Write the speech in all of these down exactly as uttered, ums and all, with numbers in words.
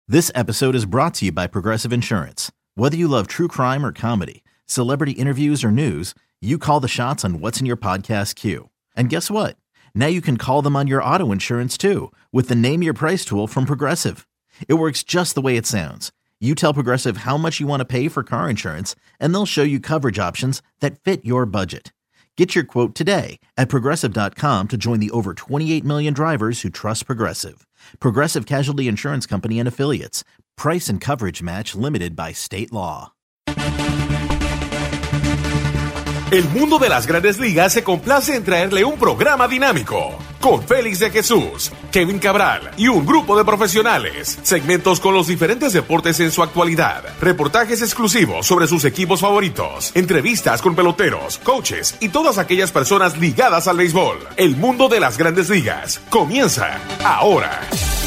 This episode is brought to you by Progressive Insurance. Whether you love true crime or comedy, celebrity interviews or news, you call the shots on what's in your podcast queue. And guess what? Now you can call them on your auto insurance too with the Name Your Price tool from Progressive. It works just the way it sounds. You tell Progressive how much you want to pay for car insurance, and they'll show you coverage options that fit your budget. Get your quote today at Progressive dot com to join the over twenty-eight million drivers who trust Progressive. Progressive Casualty Insurance Company and Affiliates. Price and coverage match limited by state law. El mundo de las Grandes Ligas se complace en traerle un programa dinámico con Félix de Jesús, Kevin Cabral y un grupo de profesionales. Segmentos con los diferentes deportes en su actualidad, reportajes exclusivos sobre sus equipos favoritos, entrevistas con peloteros, coaches y todas aquellas personas ligadas al béisbol. El mundo de las Grandes Ligas comienza ahora.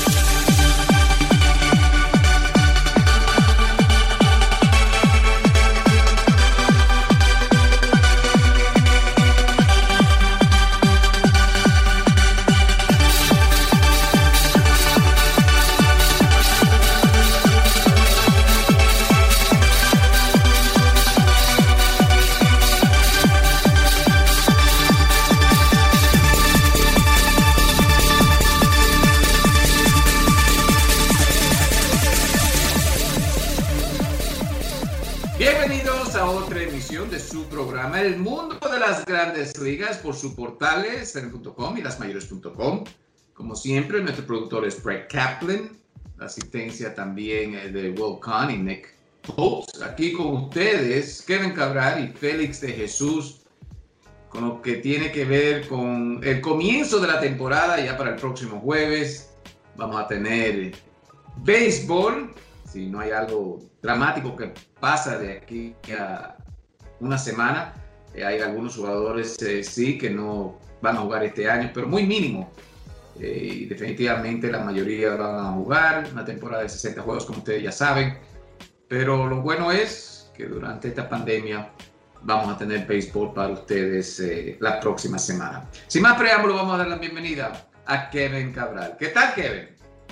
Bienvenidos a otra emisión de su programa El Mundo de las Grandes Ligas por sus portales C N punto com y las mayores punto com. Como siempre, nuestro productor es Brett Kaplan, la asistencia también de Will Kahn y Nick Holtz. Aquí con ustedes, Kevin Cabral y Félix de Jesús, con lo que tiene que ver con el comienzo de la temporada. Ya para el próximo jueves vamos a tener béisbol, si no hay algo dramático que pasa de aquí a una semana. Eh, hay algunos jugadores, eh, sí, que no van a jugar este año, pero muy mínimo. Eh, y definitivamente la mayoría van a jugar una temporada de sesenta juegos, como ustedes ya saben. Pero lo bueno es que durante esta pandemia vamos a tener béisbol para ustedes eh, la próxima semana. Sin más preámbulo, vamos a dar la bienvenida a Kevin Cabral. ¿Qué tal, Kevin?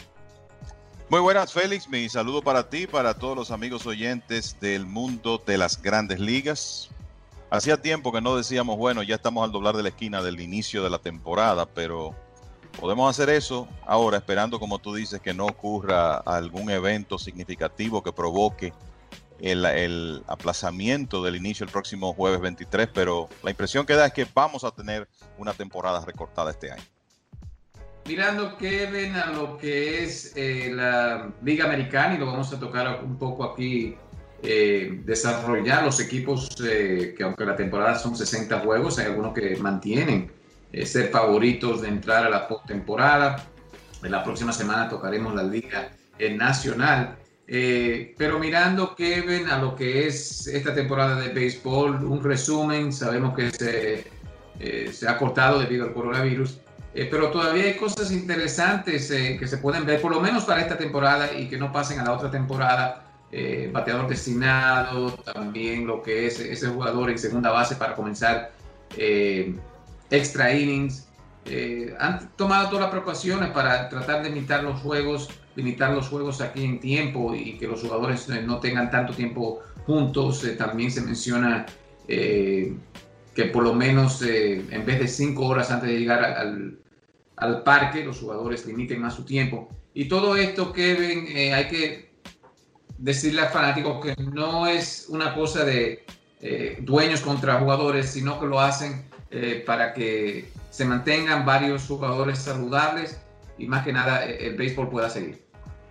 Muy buenas, Félix. Mi saludo para ti, para todos los amigos oyentes del mundo de las Grandes Ligas. Hacía tiempo que no decíamos, bueno, ya estamos al doblar de la esquina del inicio de la temporada, pero podemos hacer eso ahora, esperando, como tú dices, que no ocurra algún evento significativo que provoque el, el aplazamiento del inicio el próximo jueves veintitrés, pero la impresión que da es que vamos a tener una temporada recortada este año. Mirando, Kevin, a lo que es eh, la Liga Americana, y lo vamos a tocar un poco aquí, eh, desarrollar los equipos eh, que aunque la temporada son sesenta juegos, hay algunos que mantienen eh, ser favoritos de entrar a la postemporada. En la próxima semana tocaremos la Liga eh, Nacional. Eh, pero mirando, Kevin, a lo que es esta temporada de béisbol, un resumen, sabemos que se, eh, se ha cortado debido al coronavirus. Eh, pero todavía hay cosas interesantes eh, que se pueden ver, por lo menos para esta temporada, y que no pasen a la otra temporada. Eh, bateador destinado, también lo que es ese jugador en segunda base para comenzar eh, extra innings. Eh, han tomado todas las precauciones para tratar de limitar los juegos, limitar los juegos aquí en tiempo y que los jugadores eh, no tengan tanto tiempo juntos. Eh, también se menciona eh, que por lo menos eh, en vez de cinco horas antes de llegar al, al parque, los jugadores limiten más su tiempo. Y todo esto, Kevin, eh, hay que decirle al fanático que no es una cosa de eh, dueños contra jugadores, sino que lo hacen eh, para que se mantengan varios jugadores saludables y más que nada eh, el béisbol pueda seguir.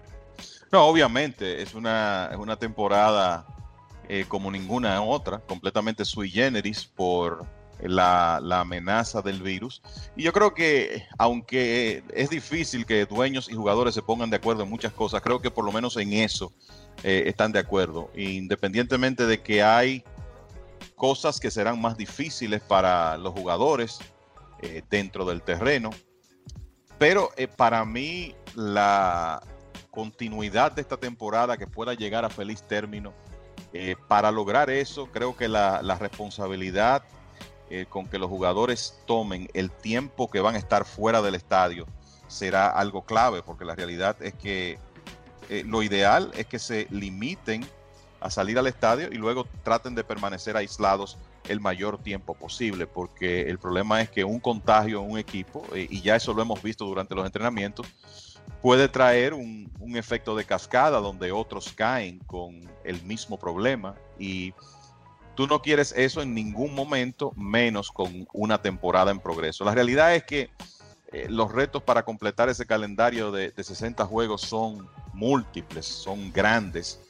No, obviamente, es una, es una temporada Eh, como ninguna otra, completamente sui generis por la, la amenaza del virus. Y yo creo que, aunque es difícil que dueños y jugadores se pongan de acuerdo en muchas cosas, creo que por lo menos en eso eh, están de acuerdo, independientemente de que hay cosas que serán más difíciles para los jugadores eh, dentro del terreno. Pero eh, para mí la continuidad de esta temporada, que pueda llegar a feliz término, Eh, para lograr eso, creo que la, la responsabilidad eh, con que los jugadores tomen el tiempo que van a estar fuera del estadio será algo clave, porque la realidad es que eh, lo ideal es que se limiten a salir al estadio y luego traten de permanecer aislados el mayor tiempo posible, porque el problema es que un contagio en un equipo, eh, y ya eso lo hemos visto durante los entrenamientos, puede traer un, un efecto de cascada donde otros caen con el mismo problema, y tú no quieres eso en ningún momento, menos con una temporada en progreso. La realidad es que eh, los retos para completar ese calendario de, de sesenta juegos son múltiples, son grandes,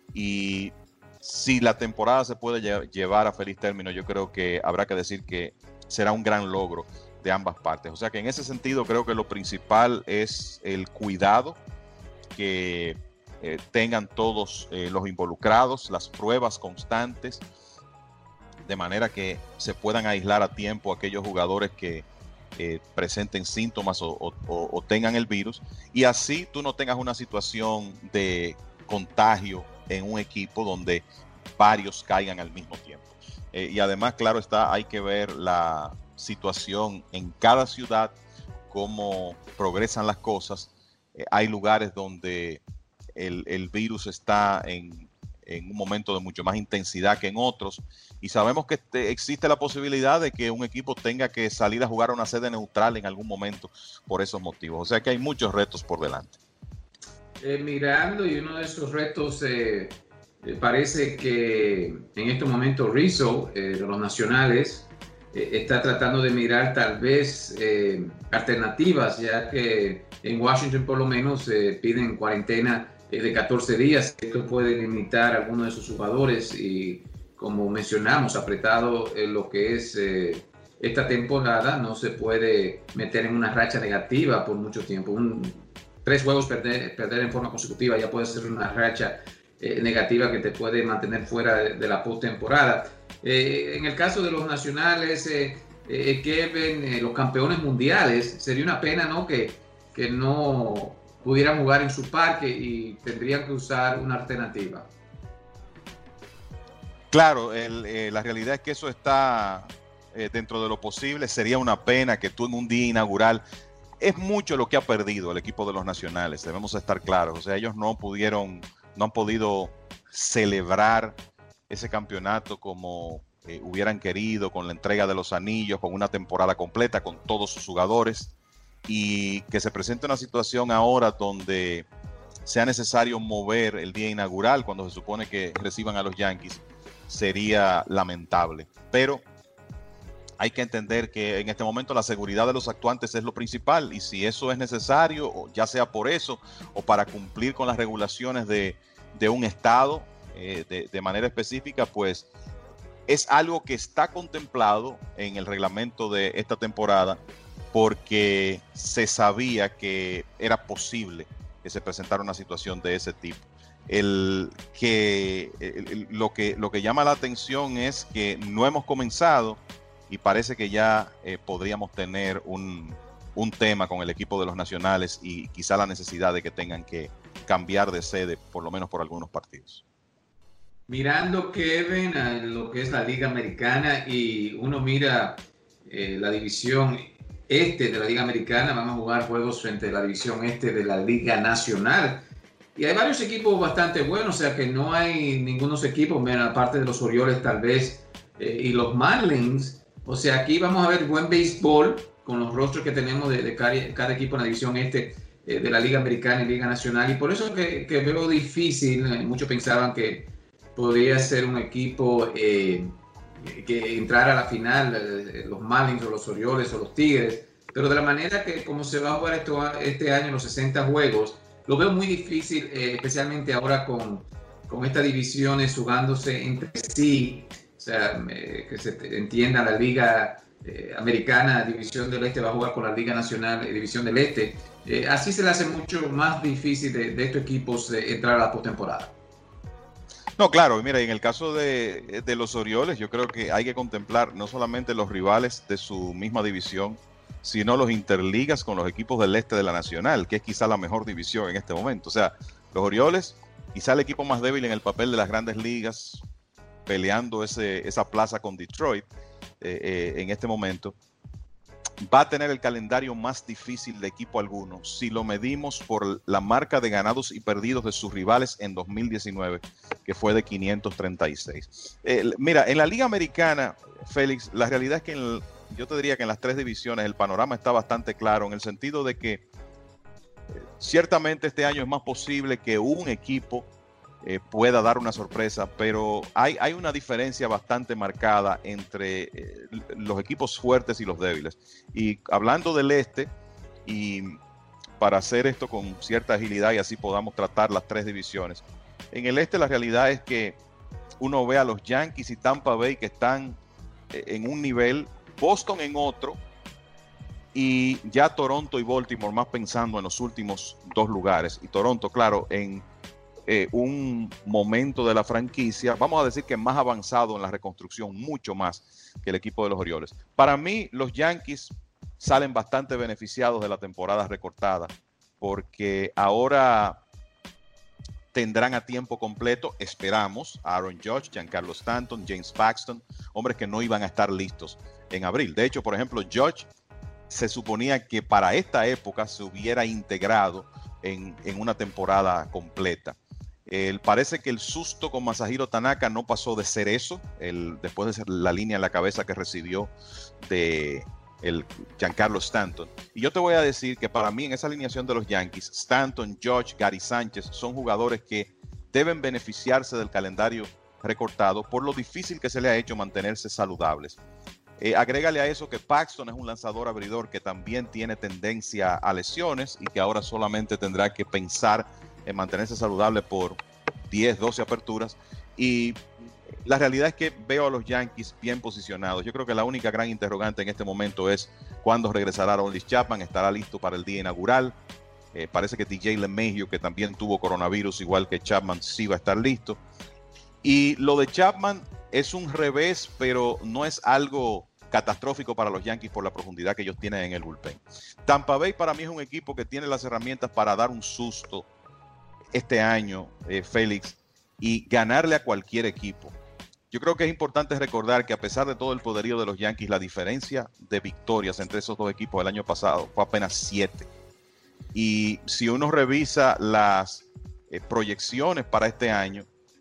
y si la temporada se puede lle- llevar a feliz término, yo creo que habrá que decir que será un gran logro de ambas partes. O sea que en ese sentido creo que lo principal es el cuidado que eh, tengan todos eh, los involucrados, las pruebas constantes, de manera que se puedan aislar a tiempo aquellos jugadores que eh, presenten síntomas o, o, o tengan el virus, y así tú no tengas una situación de contagio en un equipo donde varios caigan al mismo tiempo. Eh, y además, claro está, hay que ver la situación en cada ciudad, cómo progresan las cosas. Eh, hay lugares donde el, el virus está en, en un momento de mucho más intensidad que en otros, y sabemos que te, existe la posibilidad de que un equipo tenga que salir a jugar a una sede neutral en algún momento por esos motivos. O sea que hay muchos retos por delante. Eh, mirando, y uno de esos retos eh, eh, parece que en este momento Rizzo, eh, de los Nacionales, eh, está tratando de mirar tal vez eh, alternativas, ya que en Washington por lo menos eh, piden cuarentena eh, de catorce días. Esto puede limitar a algunos de sus jugadores y, como mencionamos, apretado en lo que es eh, esta temporada, no se puede meter en una racha negativa por mucho tiempo. Un, Tres juegos perder, perder en forma consecutiva ya puede ser una racha eh, negativa que te puede mantener fuera de, de la postemporada. Eh, en el caso de los Nacionales, eh, eh, Kevin, eh, los campeones mundiales, sería una pena, ¿no?, que, que no pudieran jugar en su parque y tendrían que usar una alternativa. Claro, el, eh, la realidad es que eso está eh, dentro de lo posible. Sería una pena que tú en un día inaugural... Es mucho lo que ha perdido el equipo de los Nacionales, debemos estar claros. O sea, ellos no pudieron, no han podido celebrar ese campeonato como eh, hubieran querido, con la entrega de los anillos, con una temporada completa, con todos sus jugadores, y que se presente una situación ahora donde sea necesario mover el día inaugural cuando se supone que reciban a los Yankees, sería lamentable. Pero hay que entender que en este momento la seguridad de los actuantes es lo principal, y si eso es necesario, ya sea por eso o para cumplir con las regulaciones de, de un estado eh, de, de manera específica, pues es algo que está contemplado en el reglamento de esta temporada, porque se sabía que era posible que se presentara una situación de ese tipo. El que, el, el, lo que lo que llama la atención es que no hemos comenzado, y parece que ya eh, podríamos tener un, un tema con el equipo de los Nacionales, y quizá la necesidad de que tengan que cambiar de sede, por lo menos por algunos partidos. Mirando, Kevin, a lo que es la Liga Americana, y uno mira eh, la división este de la Liga Americana, van a jugar juegos frente a la división este de la Liga Nacional, y hay varios equipos bastante buenos. O sea que no hay ningunos equipos, aparte de los Orioles tal vez, eh, y los Marlins. O sea, aquí vamos a ver buen béisbol con los rostros que tenemos de, de cada, cada equipo en la división este eh, de la Liga Americana y Liga Nacional. Y por eso que, que veo difícil, eh, muchos pensaban que podría ser un equipo eh, que entrara a la final, eh, los Marlins o los Orioles o los Tigres. Pero de la manera que como se va a jugar esto, este año los sesenta juegos, lo veo muy difícil, eh, especialmente ahora con, con estas divisiones jugándose entre sí. O sea, eh, que se entienda, la Liga eh, Americana, División del Este, va a jugar con la Liga Nacional, eh, División del Este. Eh, así se le hace mucho más difícil de, de estos equipos eh, entrar a la postemporada. No, claro, mira, en el caso de, de los Orioles, yo creo que hay que contemplar no solamente los rivales de su misma división, sino los interligas con los equipos del este de la Nacional, que es quizá la mejor división en este momento. O sea, los Orioles, quizá el equipo más débil en el papel de las grandes ligas, peleando ese, esa plaza con Detroit eh, eh, en este momento. va a tener el calendario más difícil de equipo alguno si lo medimos por la marca de ganados y perdidos de sus rivales en dos mil diecinueve, que fue de quinientos treinta y seis. Eh, mira, en la Liga Americana, Félix, la realidad es que en el, yo te diría que en las tres divisiones el panorama está bastante claro, en el sentido de que eh, ciertamente este año es más posible que un equipo Eh, pueda dar una sorpresa, pero hay, hay una diferencia bastante marcada entre eh, los equipos fuertes y los débiles. Y hablando del este, y para hacer esto con cierta agilidad y así podamos tratar las tres divisiones, en el este la realidad es que uno ve a los Yankees y Tampa Bay que están eh, en un nivel, Boston en otro, y ya Toronto y Baltimore más pensando en los últimos dos lugares. Y Toronto, claro, en Eh, un momento de la franquicia, vamos a decir que más avanzado en la reconstrucción, mucho más que el equipo de los Orioles. Para mí, los Yankees salen bastante beneficiados de la temporada recortada, porque ahora tendrán a tiempo completo, esperamos, a Aaron Judge, Giancarlo Stanton, James Paxton, hombres que no iban a estar listos en abril. De hecho, por ejemplo, Judge se suponía que para esta época se hubiera integrado en, en una temporada completa. Eh, parece que el susto con Masahiro Tanaka no pasó de ser eso, el, después de ser la línea en la cabeza que recibió de el Giancarlo Stanton. Y yo te voy a decir que para mí en esa alineación de los Yankees, Stanton, Judge, Gary Sánchez son jugadores que deben beneficiarse del calendario recortado por lo difícil que se le ha hecho mantenerse saludables. Eh, agrégale a eso que Paxton es un lanzador abridor que también tiene tendencia a lesiones y que ahora solamente tendrá que pensar en mantenerse saludable por diez, doce aperturas. Y la realidad es que veo a los Yankees bien posicionados. Yo creo que la única gran interrogante en este momento es cuándo regresará Aroldis Chapman. Estará listo para el día inaugural. Eh, parece que T J LeMahieu, que también tuvo coronavirus igual que Chapman, sí va a estar listo. Y lo de Chapman es un revés, pero no es algo catastrófico para los Yankees por la profundidad que ellos tienen en el bullpen. Tampa Bay para mí es un equipo que tiene las herramientas para dar un susto este año, eh, Félix, y ganarle a cualquier equipo. Yo creo que es importante recordar que a pesar de todo el poderío de los Yankees, la diferencia de victorias entre esos dos equipos del año pasado fue apenas siete. Y si uno revisa las eh, proyecciones para este año,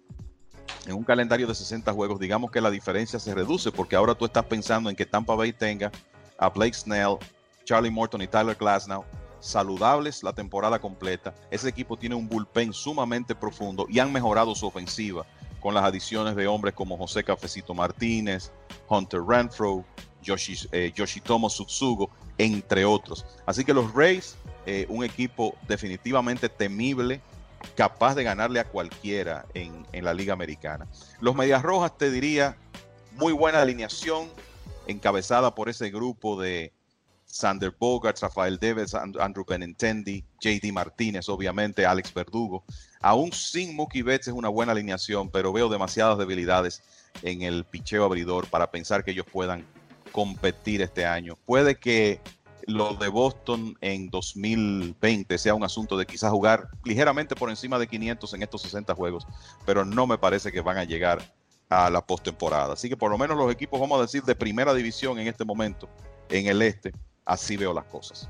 en un calendario de sesenta juegos, digamos que la diferencia se reduce, porque ahora tú estás pensando en que Tampa Bay tenga a Blake Snell, Charlie Morton y Tyler Glasnow saludables la temporada completa. Ese equipo tiene un bullpen sumamente profundo y han mejorado su ofensiva con las adiciones de hombres como José Cafecito Martínez, Hunter Renfroe, Yoshi, eh, Yoshitomo Tsutsugo, entre otros. Así que los Rays, eh, un equipo definitivamente temible, capaz de ganarle a cualquiera en, en la Liga Americana. Los Medias Rojas, te diría, muy buena alineación, encabezada por ese grupo de Sander Bogaerts, Rafael Devers, Andrew Benintendi, J D Martínez, obviamente, Alex Verdugo. Aún sin Mookie Betts es una buena alineación, pero veo demasiadas debilidades en el picheo abridor para pensar que ellos puedan competir este año. Puede que lo de Boston en dos mil veinte sea un asunto de quizás jugar ligeramente por encima de quinientos en estos sesenta juegos, pero no me parece que van a llegar a la postemporada. Así que por lo menos los equipos, vamos a decir, de primera división en este momento en el este, así veo las cosas.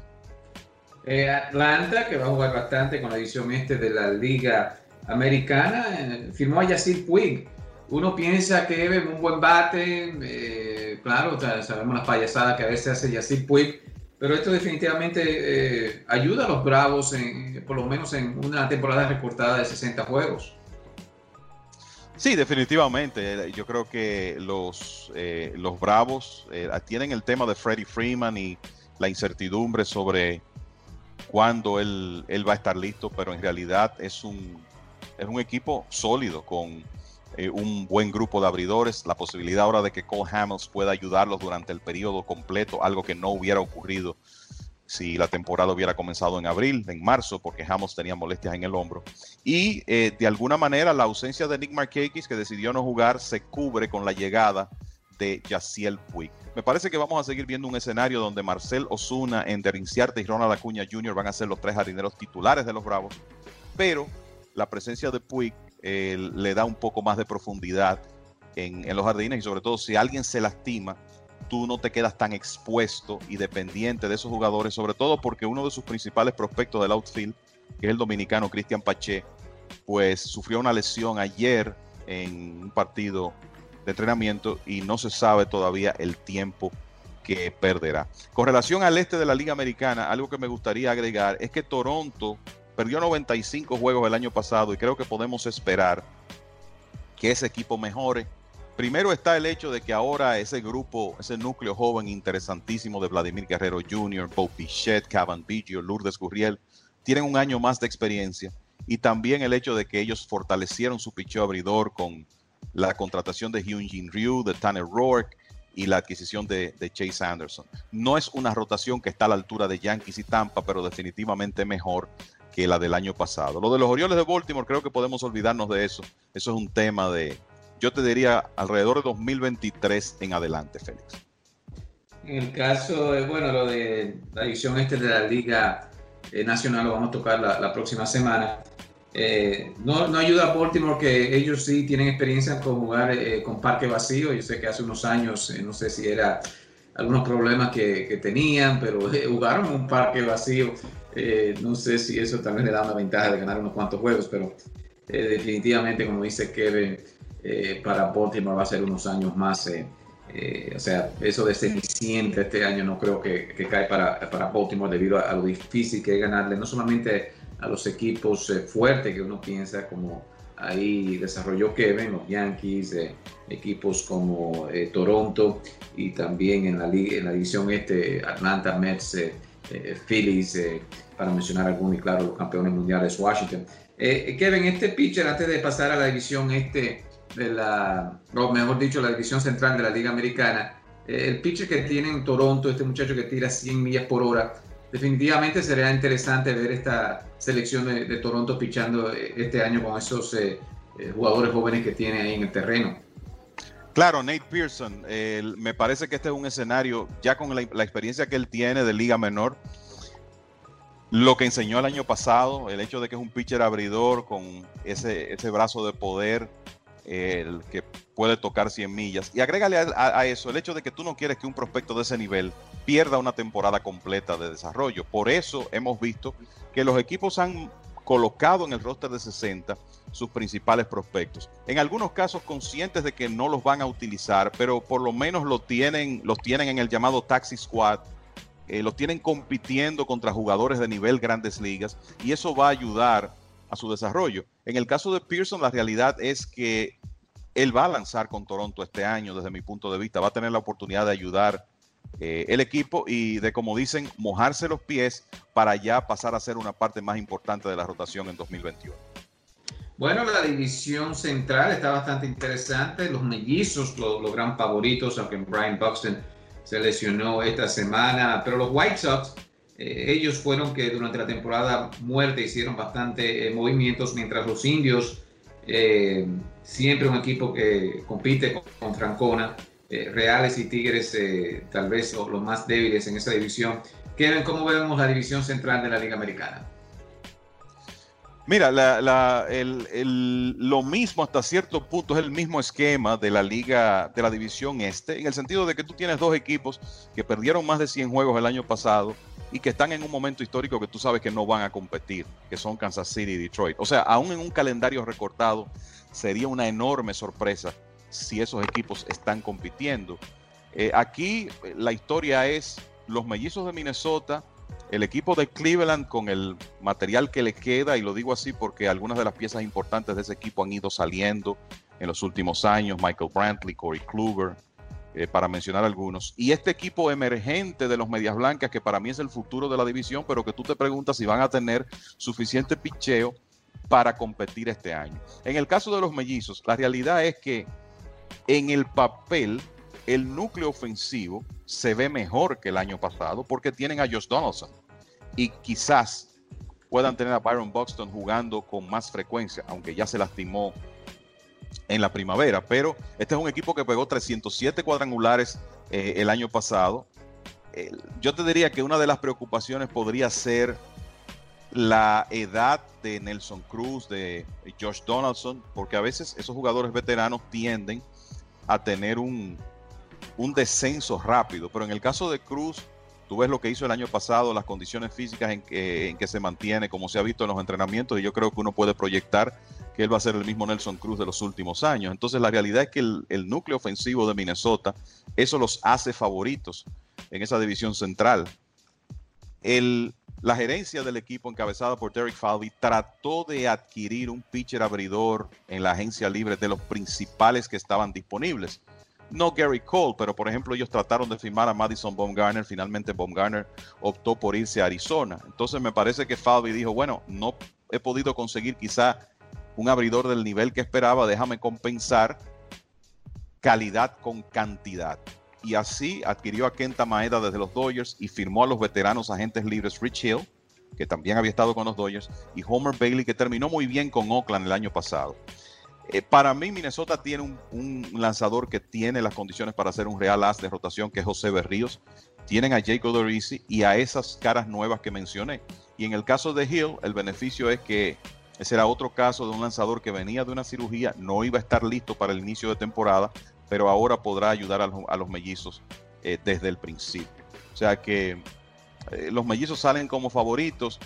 Eh, Atlanta, que va a jugar bastante con la división este de la Liga Americana, eh, firmó a Yasiel Puig. Uno piensa que es un buen bate, eh, claro, sabemos las payasadas que a veces hace Yasiel Puig, pero esto definitivamente eh, ayuda a los Bravos, en, por lo menos en una temporada recortada de sesenta juegos. Sí, definitivamente. Yo creo que los, eh, los Bravos eh, tienen el tema de Freddie Freeman y la incertidumbre sobre cuándo él, él va a estar listo, pero en realidad es un, es un equipo sólido con eh, un buen grupo de abridores, la posibilidad ahora de que Cole Hamels pueda ayudarlos durante el periodo completo, algo que no hubiera ocurrido si la temporada hubiera comenzado en abril, en marzo, porque Hamels tenía molestias en el hombro. Y eh, de alguna manera la ausencia de Nick Markakis, que decidió no jugar, se cubre con la llegada de Yasiel Puig. Me parece que vamos a seguir viendo un escenario donde Marcell Ozuna, Ender Inciarte y Ronald Acuña junior van a ser los tres jardineros titulares de los Bravos, pero la presencia de Puig eh, le da un poco más de profundidad en, en los jardines, y sobre todo si alguien se lastima, tú no te quedas tan expuesto y dependiente de esos jugadores, sobre todo porque uno de sus principales prospectos del outfield, que es el dominicano Cristian Pache, pues sufrió una lesión ayer en un partido de entrenamiento y no se sabe todavía el tiempo que perderá. Con relación al este de la Liga Americana, algo que me gustaría agregar es que Toronto perdió noventa y cinco juegos el año pasado y creo que podemos esperar que ese equipo mejore. Primero está el hecho de que ahora ese grupo, ese núcleo joven interesantísimo de Vladimir Guerrero junior, Bo Bichette, Cavan Biggio, Lourdes Gurriel, tienen un año más de experiencia. Y también el hecho de que ellos fortalecieron su picheo abridor con la contratación de Hyun-Jin Ryu, de Tanner Roark y la adquisición de, de Chase Anderson. No es una rotación que está a la altura de Yankees y Tampa, pero definitivamente mejor que la del año pasado. Lo de los Orioles de Baltimore, creo que podemos olvidarnos de eso. Eso es un tema de, yo te diría, alrededor de dos mil veintitrés en adelante, Félix. En el caso, de, bueno, lo de la división este de la Liga eh, Nacional lo vamos a tocar la, la próxima semana. Eh, no, no ayuda a Baltimore, que ellos sí tienen experiencia con jugar eh, con parque vacío. Yo sé que hace unos años, eh, no sé si era algunos problemas que, que tenían, pero eh, jugaron un parque vacío. Eh, no sé si eso también le da una ventaja de ganar unos cuantos juegos, pero eh, definitivamente, como dice Kevin, eh, para Baltimore va a ser unos años más. Eh, eh, o sea, eso de ser eficiente este año no creo que, que cae para, para Baltimore debido a, a lo difícil que es ganarle, no solamente a los equipos eh, fuertes que uno piensa, como ahí desarrolló Kevin, los Yankees, eh, equipos como eh, Toronto, y también en la, liga, en la división este, Atlanta, Mets, eh, eh, Phillies, eh, para mencionar algunos, y claro, los campeones mundiales, Washington. Eh, Kevin, este pitcher, antes de pasar a la división este de la, o mejor dicho, la división central de la Liga Americana, eh, el pitcher que tiene en Toronto, este muchacho que tira cien millas por hora, definitivamente sería interesante ver esta selección de, de Toronto pichando este año con esos eh, eh, jugadores jóvenes que tiene ahí en el terreno. Claro, Nate Pearson, eh, me parece que este es un escenario, ya con la, la experiencia que él tiene de Liga Menor, lo que enseñó el año pasado, el hecho de que es un pitcher abridor con ese, ese brazo de poder, eh, el que puede tocar cien millas. Y agrégale a, a, a eso el hecho de que tú no quieres que un prospecto de ese nivel pierda una temporada completa de desarrollo. Por eso hemos visto que los equipos han colocado en el roster de sesenta sus principales prospectos. En algunos casos conscientes de que no los van a utilizar, pero por lo menos lo tienen, los tienen en el llamado Taxi Squad, eh, los tienen compitiendo contra jugadores de nivel Grandes Ligas, y eso va a ayudar a su desarrollo. En el caso de Pearson, la realidad es que él va a lanzar con Toronto este año, desde mi punto de vista, va a tener la oportunidad de ayudar eh, el equipo y de, como dicen, mojarse los pies para ya pasar a ser una parte más importante de la rotación en dos mil veintiuno. Bueno, la división central está bastante interesante. Los mellizos, los, los gran favoritos, aunque Brian Buxton se lesionó esta semana, pero los White Sox, eh, ellos fueron que durante la temporada muerta hicieron bastante eh, movimientos, mientras los Indios, eh, siempre un equipo que compite con, con Francona, eh, Reales y Tigres, eh, tal vez los, los más débiles en esa división. Kevin, ¿cómo vemos la división central de la Liga Americana? Mira, la, la, el, el, lo mismo hasta cierto punto es el mismo esquema de la liga, de la división este, en el sentido de que tú tienes dos equipos que perdieron más de cien juegos el año pasado y que están en un momento histórico que tú sabes que no van a competir, que son Kansas City y Detroit. O sea, aún en un calendario recortado, sería una enorme sorpresa si esos equipos están compitiendo. Eh, aquí la historia es los mellizos de Minnesota, el equipo de Cleveland con el material que le queda, y lo digo así porque algunas de las piezas importantes de ese equipo han ido saliendo en los últimos años, Michael Brantley, Corey Kluber, eh, para mencionar algunos, y este equipo emergente de los Medias Blancas, que para mí es el futuro de la división, pero que tú te preguntas si van a tener suficiente picheo para competir este año. En el caso de los mellizos, la realidad es que en el papel el núcleo ofensivo se ve mejor que el año pasado porque tienen a Josh Donaldson y quizás puedan tener a Byron Buxton jugando con más frecuencia, aunque ya se lastimó en la primavera, pero este es un equipo que pegó trescientos siete cuadrangulares eh, el año pasado. Eh, yo te diría que una de las preocupaciones podría ser la edad de Nelson Cruz, de Josh Donaldson, porque a veces esos jugadores veteranos tienden a tener un un descenso rápido, pero en el caso de Cruz, tú ves lo que hizo el año pasado, las condiciones físicas en que, en que se mantiene, como se ha visto en los entrenamientos, y yo creo que uno puede proyectar que él va a ser el mismo Nelson Cruz de los últimos años. Entonces la realidad es que el, el núcleo ofensivo de Minnesota, eso los hace favoritos en esa división central. El, la gerencia del equipo encabezada por Derek Falvey trató de adquirir un pitcher abridor en la agencia libre de los principales que estaban disponibles. No Gary Cole, pero por ejemplo ellos trataron de firmar a Madison Bumgarner. Finalmente Bumgarner optó por irse a Arizona. Entonces me parece que Falvey dijo, bueno, no he podido conseguir quizá un abridor del nivel que esperaba, déjame compensar calidad con cantidad. Y así adquirió a Kenta Maeda desde los Dodgers y firmó a los veteranos agentes libres Rich Hill, que también había estado con los Dodgers, y Homer Bailey, que terminó muy bien con Oakland el año pasado. Eh, para mí, Minnesota tiene un, un lanzador que tiene las condiciones para ser un real as de rotación, que es José Berríos. Tienen a Jake Odorizzi y a esas caras nuevas que mencioné. Y en el caso de Hill, el beneficio es que ese era otro caso de un lanzador que venía de una cirugía, no iba a estar listo para el inicio de temporada, pero ahora podrá ayudar a los, a los mellizos eh, desde el principio. O sea que eh, los mellizos salen como favoritos.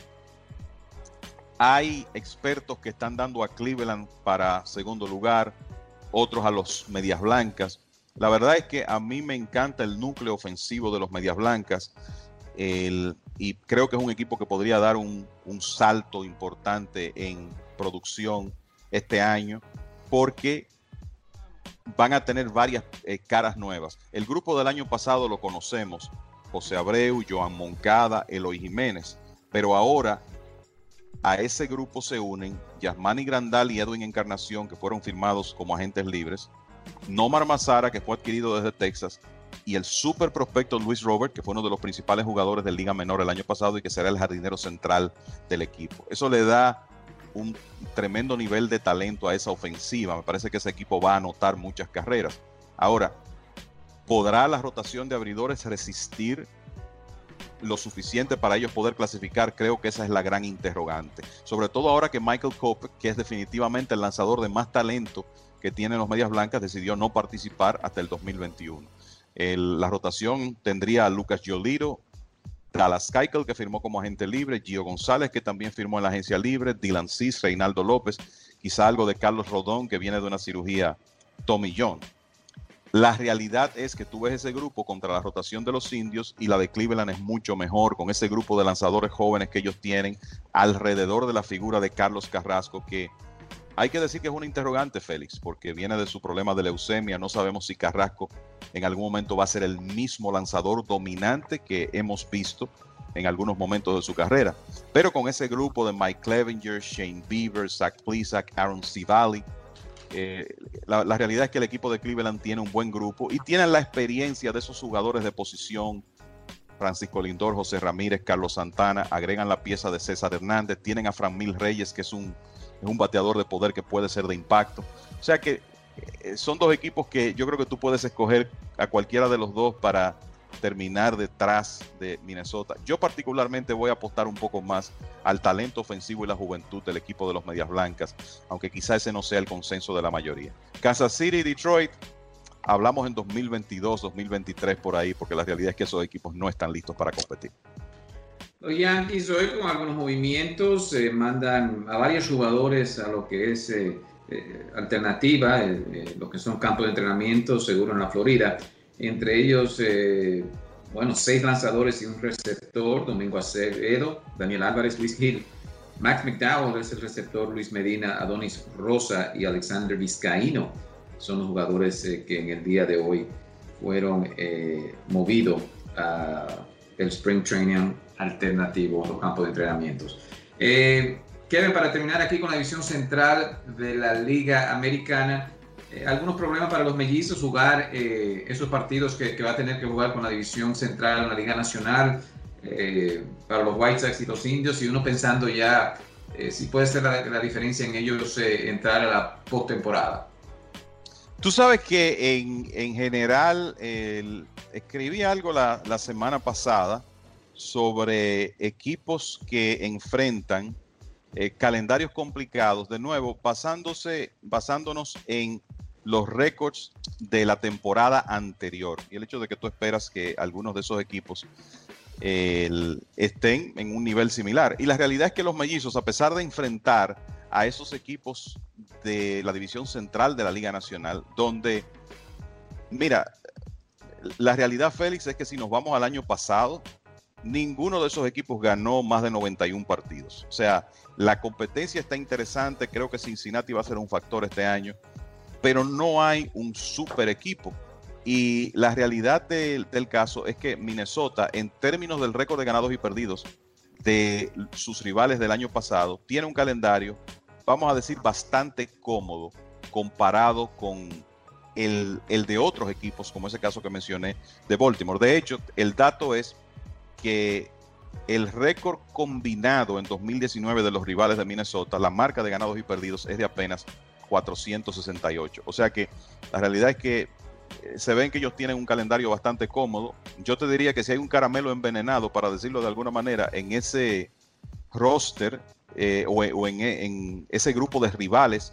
Hay expertos que están dando a Cleveland para segundo lugar, otros a los Medias Blancas. La verdad es que a mí me encanta el núcleo ofensivo de los Medias Blancas el, y creo que es un equipo que podría dar un, un salto importante en producción este año porque van a tener varias eh, caras nuevas. El grupo del año pasado lo conocemos, José Abreu, Joan Moncada, Eloy Jiménez, pero ahora a ese grupo se unen Yasmani Grandal y Edwin Encarnación, que fueron firmados como agentes libres, Nomar Mazara, que fue adquirido desde Texas, y el super prospecto Luis Robert, que fue uno de los principales jugadores de Liga Menor el año pasado y que será el jardinero central del equipo. Eso le da un tremendo nivel de talento a esa ofensiva. Me parece que ese equipo va a anotar muchas carreras. Ahora, ¿podrá la rotación de abridores resistir lo suficiente para ellos poder clasificar? Creo que esa es la gran interrogante. Sobre todo ahora que Michael Kopech, que es definitivamente el lanzador de más talento que tienen los Medias Blancas, decidió no participar hasta el dos mil veintiuno. El, la rotación tendría a Lucas Giolito, Dallas Keuchel, que firmó como agente libre, Gio González, que también firmó en la agencia libre, Dylan Cease, Reinaldo López, quizá algo de Carlos Rodón, que viene de una cirugía Tommy John. La realidad es que tú ves ese grupo contra la rotación de los Indios y la de Cleveland es mucho mejor, con ese grupo de lanzadores jóvenes que ellos tienen alrededor de la figura de Carlos Carrasco, que hay que decir que es una interrogante, Félix, porque viene de su problema de leucemia. No sabemos si Carrasco en algún momento va a ser el mismo lanzador dominante que hemos visto en algunos momentos de su carrera. Pero con ese grupo de Mike Clevinger, Shane Bieber, Zach Plesac, Aaron Civale, eh, la, la realidad es que el equipo de Cleveland tiene un buen grupo y tienen la experiencia de esos jugadores de posición. Francisco Lindor, José Ramírez, Carlos Santana, agregan la pieza de César Hernández, tienen a Franmil Reyes, que es un es un bateador de poder que puede ser de impacto. O sea que eh, son dos equipos que yo creo que tú puedes escoger a cualquiera de los dos para terminar detrás de Minnesota. Yo particularmente voy a apostar un poco más al talento ofensivo y la juventud del equipo de los Medias Blancas, aunque quizá ese no sea el consenso de la mayoría. Kansas City y Detroit, hablamos en dos mil veintidós, dos mil veintitrés por ahí, porque la realidad es que esos equipos no están listos para competir. Los Yankees hoy con algunos movimientos eh, mandan a varios jugadores a lo que es eh, eh, alternativa, eh, eh, lo que son campos de entrenamiento seguro en la Florida. Entre ellos, eh, bueno, seis lanzadores y un receptor, Domingo Acevedo, Daniel Álvarez, Luis Gil, Max McDowell es el receptor, Luis Medina, Adonis Rosa y Alexander Vizcaíno son los jugadores eh, que en el día de hoy fueron eh, movidos a el Spring Training alternativo, los campos de entrenamientos. Eh, Kevin, para terminar aquí con la división central de la Liga Americana, eh, algunos problemas para los mellizos jugar eh, esos partidos que, que va a tener que jugar con la división central en la Liga Nacional, eh, para los White Sox y los Indios, y uno pensando ya eh, si puede ser la, la diferencia en ellos eh, entrar a la postemporada. Tú sabes que en, en general el, escribí algo la, la semana pasada sobre equipos que enfrentan eh, calendarios complicados, de nuevo basándose, basándonos en los récords de la temporada anterior y el hecho de que tú esperas que algunos de esos equipos eh, el, estén en un nivel similar. Y la realidad es que los mellizos, a pesar de enfrentar a esos equipos de la división central de la Liga Nacional, donde, mira, la realidad, Félix, es que si nos vamos al año pasado, ninguno de esos equipos ganó más de noventa y uno partidos. O sea, la competencia está interesante. Creo que Cincinnati va a ser un factor este año, pero no hay un super equipo. Y la realidad de, del caso es que Minnesota, en términos del récord de ganados y perdidos de sus rivales del año pasado, tiene un calendario, vamos a decir, bastante cómodo comparado con el, el de otros equipos, como ese caso que mencioné de Baltimore. De hecho, el dato es que el récord combinado en dos mil diecinueve de los rivales de Minnesota, la marca de ganados y perdidos es de apenas cuatrocientos sesenta y ocho. O sea que la realidad es que se ven que ellos tienen un calendario bastante cómodo. Yo te diría que si hay un caramelo envenenado, para decirlo de alguna manera, en ese roster eh, o, o en, en ese grupo de rivales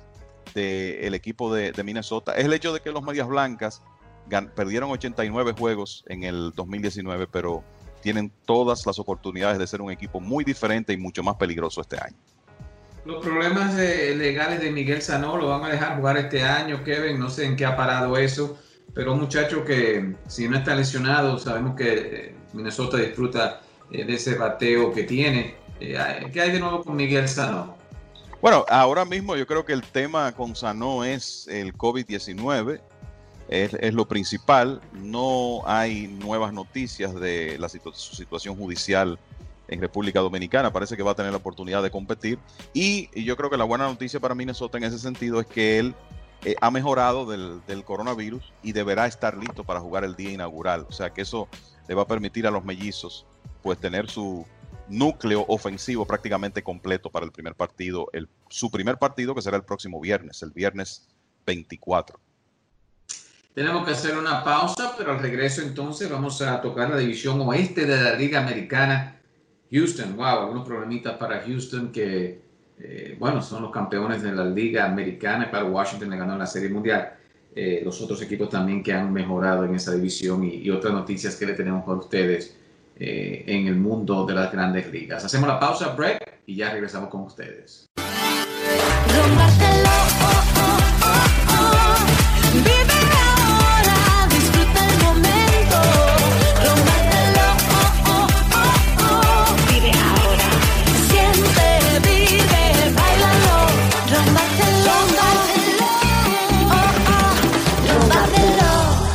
del equipo de, de Minnesota, es el hecho de que los Medias Blancas gan- perdieron ochenta y nueve juegos en el dos mil diecinueve, pero tienen todas las oportunidades de ser un equipo muy diferente y mucho más peligroso este año. Los problemas eh, legales de Miguel Sano lo van a dejar jugar este año, Kevin. No sé en qué ha parado eso, pero un muchacho que, si no está lesionado, sabemos que eh, Minnesota disfruta eh, de ese bateo que tiene. Eh, ¿Qué hay de nuevo con Miguel Sano? Bueno, ahora mismo yo creo que el tema con Sano es el COVID diecinueve. Es, es lo principal. No hay nuevas noticias de la situ- su situación judicial en República Dominicana. Parece que va a tener la oportunidad de competir. Y, y yo creo que la buena noticia para Minnesota en ese sentido es que él eh, ha mejorado del, del coronavirus y deberá estar listo para jugar el día inaugural. O sea que eso le va a permitir a los mellizos pues tener su núcleo ofensivo prácticamente completo para el primer partido, el, su primer partido que será el próximo viernes, el viernes veinticuatro. Tenemos que hacer una pausa, pero al regreso entonces vamos a tocar la división oeste de la Liga Americana. Houston, wow, algunos problemitas para Houston que, eh, bueno, son los campeones de la Liga Americana. Para Washington le ganó en la Serie Mundial. Eh, los otros equipos también que han mejorado en esa división y, y otras noticias que le tenemos para ustedes eh, en el mundo de las grandes ligas. Hacemos la pausa, break, y ya regresamos con ustedes. Rómbatelo, oh, oh, oh, oh. Vive ahora, disfruta el momento. Rómbatelo, oh, oh, oh, oh. Vive ahora, siente, vive, bailalo. Rómbatelo, rómbatelo, oh, oh, rómbatelo.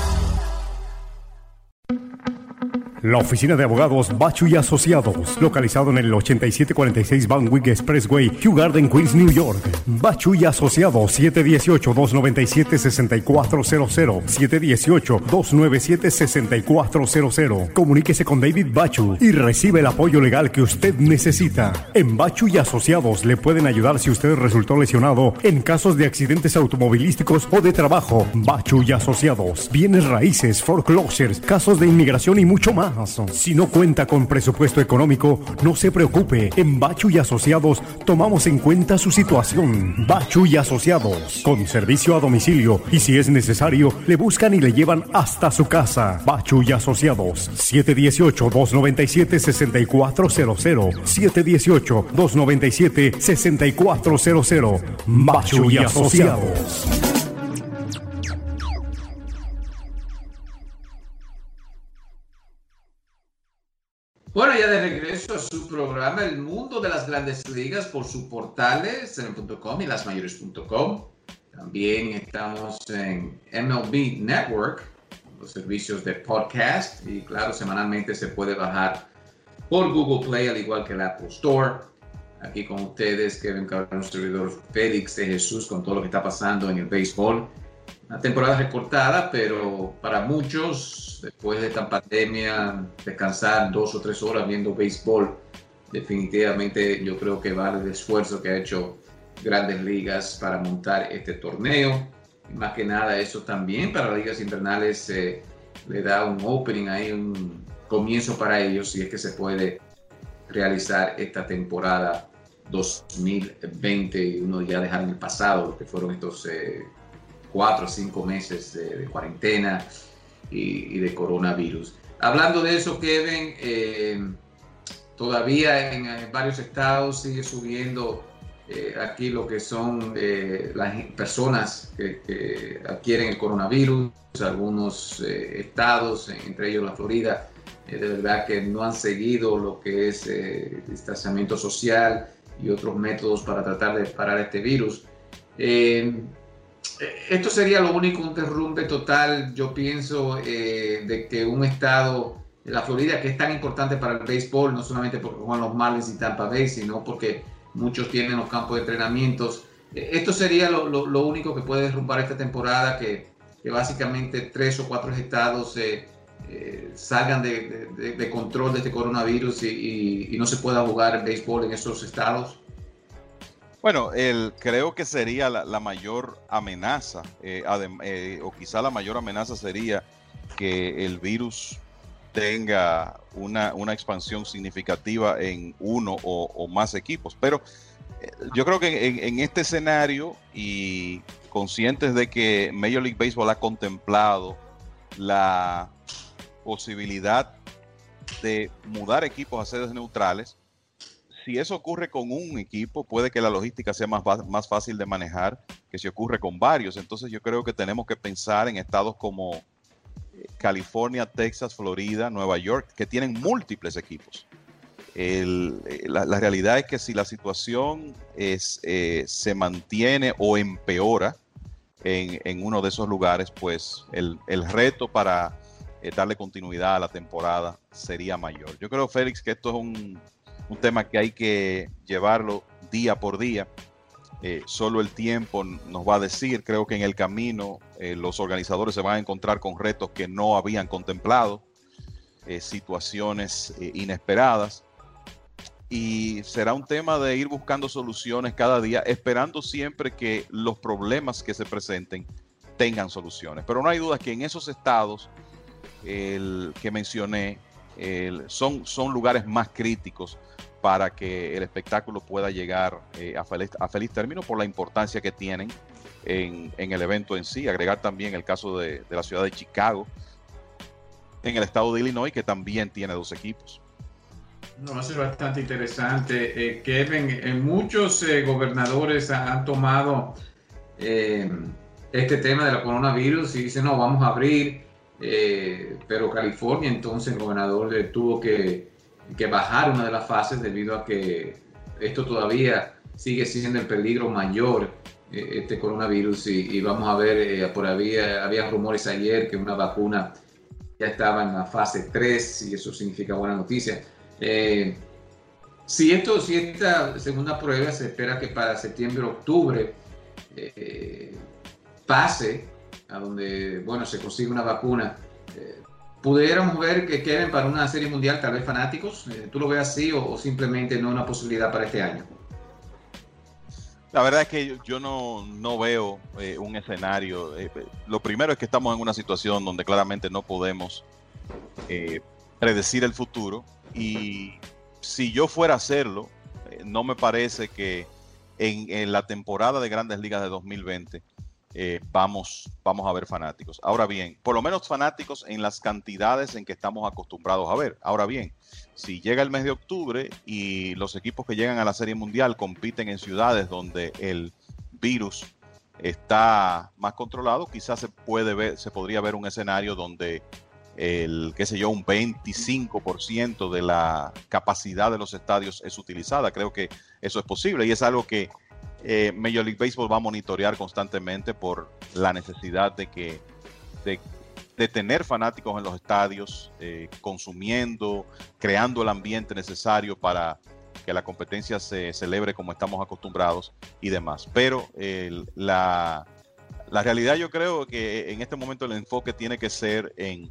La oficina de abogados Bachu y Asociados, localizado en el ochenta y siete cuarenta y seis Van Wyck Expressway, Kew Garden, Queens, New York. Bachu y Asociados, siete uno ocho, dos nueve siete, seis cuatro cero cero, siete uno ocho, dos nueve siete, seis cuatro cero cero. Comuníquese con David Bachu y recibe el apoyo legal que usted necesita. En Bachu y Asociados le pueden ayudar si usted resultó lesionado en casos de accidentes automovilísticos o de trabajo. Bachu y Asociados, bienes raíces, foreclosures, casos de inmigración y mucho más. Si no cuenta con presupuesto económico, no se preocupe. En Bachu y Asociados tomamos en cuenta su situación. Bachu y Asociados, con servicio a domicilio y si es necesario, le buscan y le llevan hasta su casa. Bachu y Asociados, siete uno ocho, dos nueve siete, seis cuatro cero cero, siete uno ocho, dos nueve siete, seis cuatro cero cero. Bachu y Asociados. Bueno, ya de regreso a su programa El Mundo de las Grandes Ligas por sus portales seven punto com y las mayores punto com. También estamos en M L B Network, los servicios de podcast, y claro, semanalmente se puede bajar por Google Play, al igual que el Apple Store. Aquí con ustedes, Kevin Cabral, un servidor Félix de Jesús, con todo lo que está pasando en el béisbol. Una temporada recortada, pero para muchos, después de esta pandemia, descansar dos o tres horas viendo béisbol, definitivamente yo creo que vale el esfuerzo que ha hecho Grandes Ligas para montar este torneo. Y más que nada, eso también para las ligas invernales eh, le da un opening ahí, un comienzo para ellos, si es que se puede realizar esta temporada dos mil veinte y uno ya dejar en el pasado lo que fueron estos eh, cuatro o cinco meses de, de cuarentena y, y de coronavirus. Hablando de eso, Kevin, eh, todavía en, en varios estados sigue subiendo eh, aquí lo que son eh, las personas que, que adquieren el coronavirus. Algunos eh, estados, entre ellos la Florida, eh, de verdad que no han seguido lo que es eh, distanciamiento social y otros métodos para tratar de parar este virus. Eh, esto sería lo único, un derrumbe total, yo pienso, eh, de que un estado, la Florida, que es tan importante para el béisbol, no solamente porque juegan los Marlins y Tampa Bay, sino porque muchos tienen los campos de entrenamientos. Eh, esto sería lo, lo, lo único que puede derrumbar esta temporada, que, que básicamente tres o cuatro estados eh, eh, salgan de, de, de control de este coronavirus y, y, y no se pueda jugar béisbol en esos estados. Bueno, el, creo que sería la, la mayor amenaza, eh, adem, eh, o quizá la mayor amenaza sería que el virus tenga una, una expansión significativa en uno o, o más equipos. Pero eh, yo creo que en, en este escenario, y conscientes de que Major League Baseball ha contemplado la posibilidad de mudar equipos a sedes neutrales, si eso ocurre con un equipo, puede que la logística sea más, más fácil de manejar que si ocurre con varios. Entonces yo creo que tenemos que pensar en estados como California, Texas, Florida, Nueva York, que tienen múltiples equipos. El, la, la realidad es que si la situación es, eh, se mantiene o empeora en, en uno de esos lugares, pues el, el reto para eh, darle continuidad a la temporada sería mayor. Yo creo, Félix, que esto es un... un tema que hay que llevarlo día por día. Eh, solo el tiempo nos va a decir. Creo que en el camino eh, los organizadores se van a encontrar con retos que no habían contemplado, eh, situaciones eh, inesperadas, y será un tema de ir buscando soluciones cada día, esperando siempre que los problemas que se presenten tengan soluciones. Pero no hay duda que en esos estados el que mencioné el, son, son lugares más críticos para que el espectáculo pueda llegar eh, a, feliz, a feliz término por la importancia que tienen en, en el evento en sí. Agregar también el caso de, de la ciudad de Chicago, en el estado de Illinois, que también tiene dos equipos. No, va a ser bastante interesante. Eh, Kevin, eh, muchos eh, gobernadores han tomado eh, este tema de la coronavirus y dicen, no, vamos a abrir, eh, pero California, entonces el gobernador eh, tuvo que que bajar una de las fases debido a que esto todavía sigue siendo el peligro mayor, eh, este coronavirus, y, y vamos a ver, eh, por había, había rumores ayer que una vacuna ya estaba en la fase tres y eso significa buena noticia. Eh, si, esto, si esta segunda prueba se espera que para septiembre o octubre eh, pase a donde, bueno, se consigue una vacuna, eh, ¿pudiéramos ver que queden para una serie mundial tal vez fanáticos? ¿Tú lo ves así o, o simplemente no una posibilidad para este año? La verdad es que yo, yo no, no veo eh, un escenario. Eh, lo primero es que estamos en una situación donde claramente no podemos eh, predecir el futuro, y si yo fuera a hacerlo, eh, no me parece que en, en la temporada de Grandes Ligas de dos mil veinte Eh, vamos, vamos a ver fanáticos. Ahora bien, por lo menos fanáticos en las cantidades en que estamos acostumbrados a ver. Ahora bien, si llega el mes de octubre y los equipos que llegan a la Serie Mundial compiten en ciudades donde el virus está más controlado, quizás se puede ver, se podría ver un escenario donde el, qué sé yo, un veinticinco por ciento de la capacidad de los estadios es utilizada. Creo que eso es posible y es algo que Eh, Major League Baseball va a monitorear constantemente por la necesidad de que de, de tener fanáticos en los estadios, eh, consumiendo, creando el ambiente necesario para que la competencia se celebre como estamos acostumbrados y demás. Pero eh, la, la realidad, yo creo que en este momento el enfoque tiene que ser en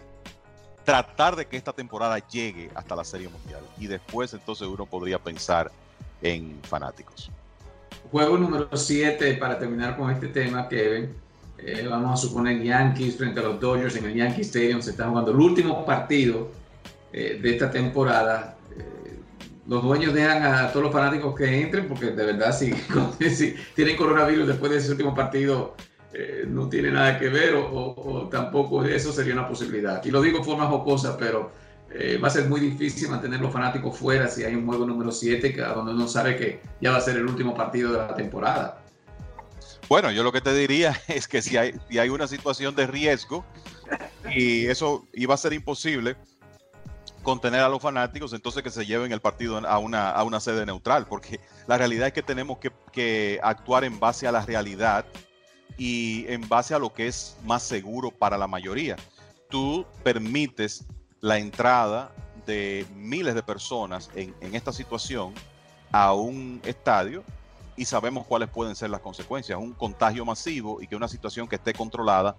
tratar de que esta temporada llegue hasta la Serie Mundial, y después entonces uno podría pensar en fanáticos. Juego número siete para terminar con este tema, Kevin. Eh, vamos a suponer Yankees frente a los Dodgers en el Yankee Stadium. Se está jugando el último partido eh, de esta temporada. Eh, los dueños dejan a todos los fanáticos que entren, porque de verdad si, si tienen coronavirus después de ese último partido eh, no tiene nada que ver o, o, o tampoco eso sería una posibilidad. Y lo digo de forma jocosa, pero eh, va a ser muy difícil mantener los fanáticos fuera si hay un juego número siete, que, donde uno sabe que ya va a ser el último partido de la temporada. Bueno, yo lo que te diría es que si hay, si hay una situación de riesgo y eso iba a ser imposible contener a los fanáticos, entonces que se lleven el partido a una, a una sede neutral, porque la realidad es que tenemos que, que actuar en base a la realidad y en base a lo que es más seguro para la mayoría. Tú permites la entrada de miles de personas en, en esta situación a un estadio y sabemos cuáles pueden ser las consecuencias. Un contagio masivo y que una situación que esté controlada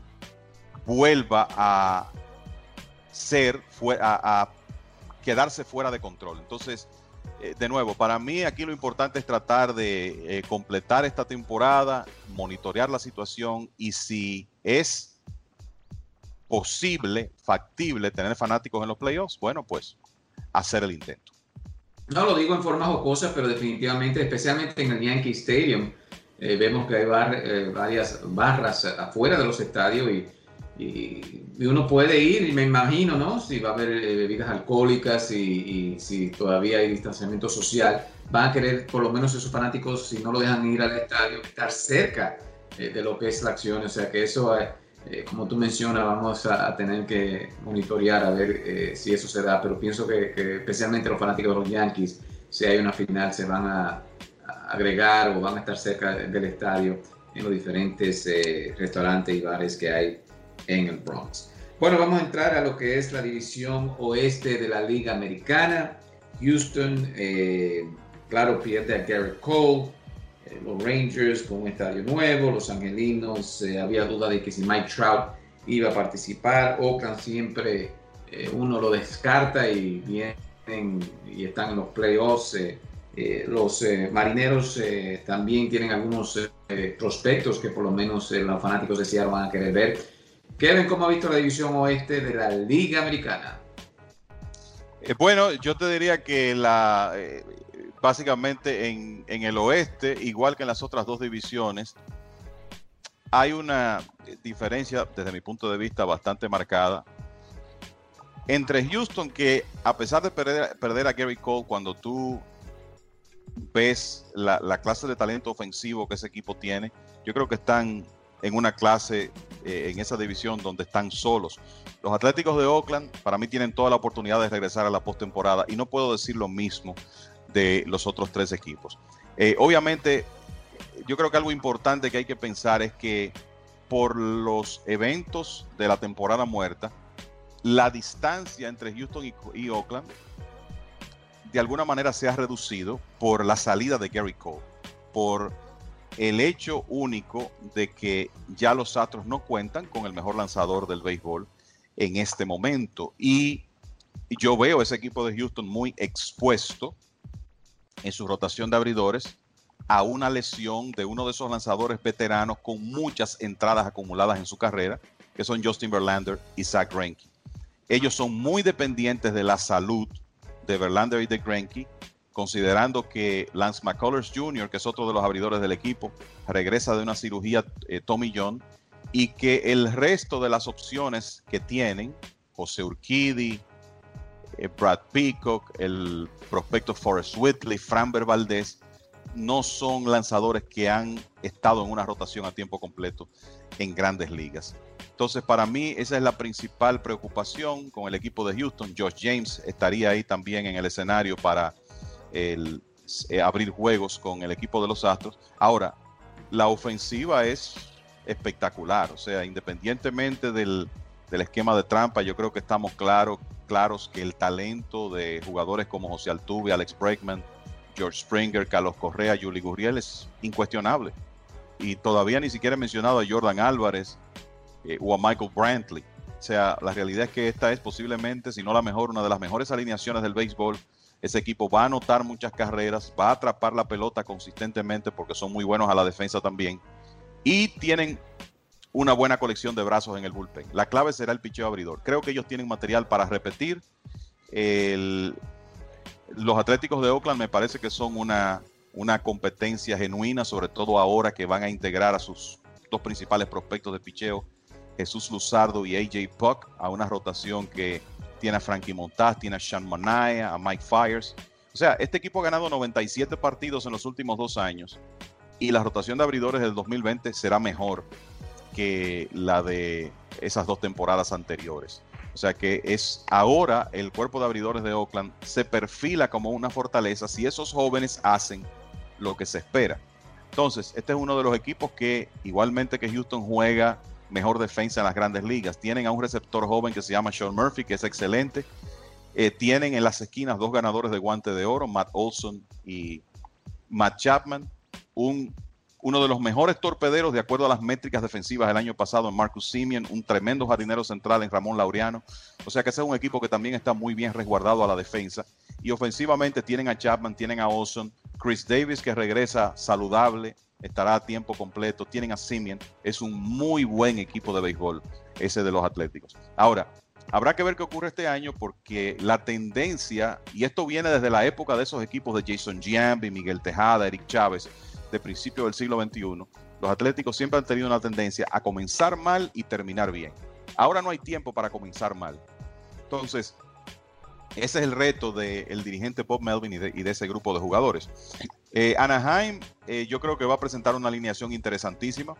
vuelva a ser, a, a quedarse fuera de control. Entonces, eh, de nuevo, para mí aquí lo importante es tratar de eh, completar esta temporada, monitorear la situación y si es posible, factible tener fanáticos en los playoffs, bueno, pues hacer el intento. No lo digo en forma jocosa, pero definitivamente, especialmente en el Yankee Stadium, eh, vemos que hay bar, eh, varias barras afuera de los estadios y, y, y uno puede ir, y me imagino, ¿no? Si va a haber eh, bebidas alcohólicas y, y si todavía hay distanciamiento social, van a querer, por lo menos esos fanáticos, si no lo dejan ir al estadio, estar cerca eh, de lo que es la acción. O sea que eso, eh, eh, como tú mencionas, vamos a, a tener que monitorear a ver eh, si eso se da, pero pienso que, que especialmente los fanáticos de los Yankees, si hay una final, se van a, a agregar o van a estar cerca del estadio en los diferentes eh, restaurantes y bares que hay en el Bronx. Bueno, vamos a entrar a lo que es la división oeste de la Liga Americana. Houston, eh, claro, pierde a Garrett Cole. Eh, los Rangers con un estadio nuevo. Los Angelinos, eh, había duda de que si Mike Trout iba a participar. Oakland siempre eh, uno lo descarta y vienen y están en los playoffs. Eh, eh, los eh, Marineros eh, también tienen algunos eh, prospectos que por lo menos eh, los fanáticos de Seattle van a querer ver. Kevin, ¿cómo ha visto la división oeste de la Liga Americana? Eh, bueno, yo te diría que la eh, básicamente en, en el oeste, igual que en las otras dos divisiones, hay una diferencia desde mi punto de vista bastante marcada entre Houston, que a pesar de perder, perder a Garrett Cole, cuando tú ves la, la clase de talento ofensivo que ese equipo tiene, yo creo que están en una clase eh, en esa división donde están solos. Los Atléticos de Oakland para mí tienen toda la oportunidad de regresar a la postemporada y no puedo decir lo mismo de los otros tres equipos. Eh, obviamente, yo creo que algo importante que hay que pensar es que por los eventos de la temporada muerta, la distancia entre Houston y, y Oakland de alguna manera se ha reducido por la salida de Garrett Cole, por el hecho único de que ya los Astros no cuentan con el mejor lanzador del béisbol en este momento. Y yo veo ese equipo de Houston muy expuesto en su rotación de abridores a una lesión de uno de esos lanzadores veteranos con muchas entradas acumuladas en su carrera, que son Justin Verlander y Zack Greinke. Ellos son muy dependientes de la salud de Verlander y de Greinke, considerando que Lance McCullers junior, que es otro de los abridores del equipo, regresa de una cirugía eh, Tommy John, y que el resto de las opciones que tienen, José Urquidy, eh, Brad Peacock, el prospecto Forrest Whitley, Framber Valdez, no son lanzadores que han estado en una rotación a tiempo completo en grandes ligas. Entonces, para mí, esa es la principal preocupación con el equipo de Houston. Josh James estaría ahí también en el escenario para el, eh, abrir juegos con el equipo de los Astros. Ahora, la ofensiva es espectacular, o sea, independientemente del, del esquema de trampa, yo creo que estamos claros, claros que el talento de jugadores como José Altuve, Alex Bregman, George Springer, Carlos Correa, Yuli Gurriel es incuestionable. Y todavía ni siquiera he mencionado a Jordan Álvarez eh, o a Michael Brantley. O sea, la realidad es que esta es posiblemente, si no la mejor, una de las mejores alineaciones del béisbol. Ese equipo va a anotar muchas carreras, va a atrapar la pelota consistentemente porque son muy buenos a la defensa también. Y tienen una buena colección de brazos en el bullpen. La clave será el picheo abridor. Creo que ellos tienen material para repetir. El, los Atléticos de Oakland me parece que son una, una competencia genuina, sobre todo ahora que van a integrar a sus dos principales prospectos de picheo, Jesús Luzardo y A J Puck, a una rotación que tiene a Frankie Montas, tiene a Sean Manaea, a Mike Fiers. O sea, este equipo ha ganado noventa y siete partidos en los últimos dos años y la rotación de abridores del dos mil veinte será mejor que la de esas dos temporadas anteriores. O sea que es ahora el cuerpo de abridores de Oakland se perfila como una fortaleza si esos jóvenes hacen lo que se espera. Entonces, este es uno de los equipos que, igualmente que Houston, juega mejor defensa en las grandes ligas. Tienen a un receptor joven que se llama Sean Murphy, que es excelente. Eh, tienen en las esquinas dos ganadores de guante de oro, Matt Olson y Matt Chapman. Un Uno de los mejores torpederos de acuerdo a las métricas defensivas del año pasado en Marcus Semien, un tremendo jardinero central en Ramón Laureano. O sea que ese es un equipo que también está muy bien resguardado a la defensa. Y ofensivamente tienen a Chapman, tienen a Olson, Chris Davis que regresa saludable, estará a tiempo completo, tienen a Semien. Es un muy buen equipo de béisbol ese de los Atléticos. Ahora, habrá que ver qué ocurre este año porque la tendencia, y esto viene desde la época de esos equipos de Jason Giambi, Miguel Tejada, Eric Chávez, de principios del siglo veintiuno, los Atléticos siempre han tenido una tendencia a comenzar mal y terminar bien. Ahora no hay tiempo para comenzar mal. Entonces, ese es el reto del dirigente Bob Melvin y de, y de ese grupo de jugadores. Eh, Anaheim, eh, yo creo que va a presentar una alineación interesantísima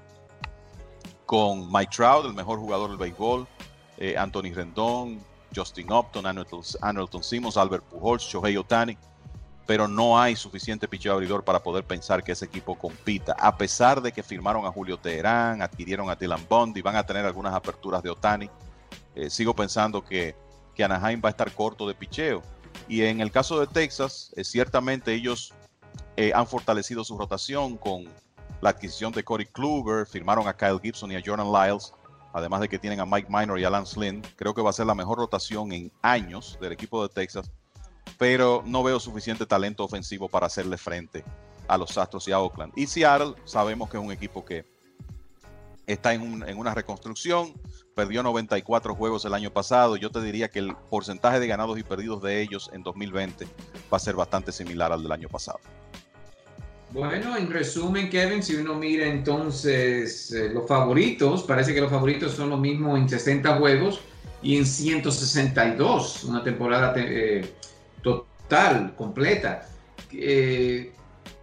con Mike Trout, el mejor jugador del béisbol, eh, Anthony Rendón, Justin Upton, Andrelton Simmons, Albert Pujols, Shohei Ohtani. Pero no hay suficiente picheo abridor para poder pensar que ese equipo compita. A pesar de que firmaron a Julio Teherán, adquirieron a Dylan Bundy, van a tener algunas aperturas de Ohtani, eh, sigo pensando que, que Anaheim va a estar corto de picheo. Y en el caso de Texas, eh, ciertamente ellos eh, han fortalecido su rotación con la adquisición de Corey Kluber, firmaron a Kyle Gibson y a Jordan Lyles, además de que tienen a Mike Minor y a Lance Lynn. Creo que va a ser la mejor rotación en años del equipo de Texas, pero no veo suficiente talento ofensivo para hacerle frente a los Astros y a Oakland. Y Seattle, sabemos que es un equipo que está en, un, en una reconstrucción, perdió noventa y cuatro juegos el año pasado. Yo te diría que el porcentaje de ganados y perdidos de ellos en dos mil veinte va a ser bastante similar al del año pasado. Bueno, en resumen, Kevin, si uno mira entonces eh, los favoritos, parece que los favoritos son los mismos en sesenta juegos y en ciento sesenta y dos, una temporada eh, total, completa. Eh,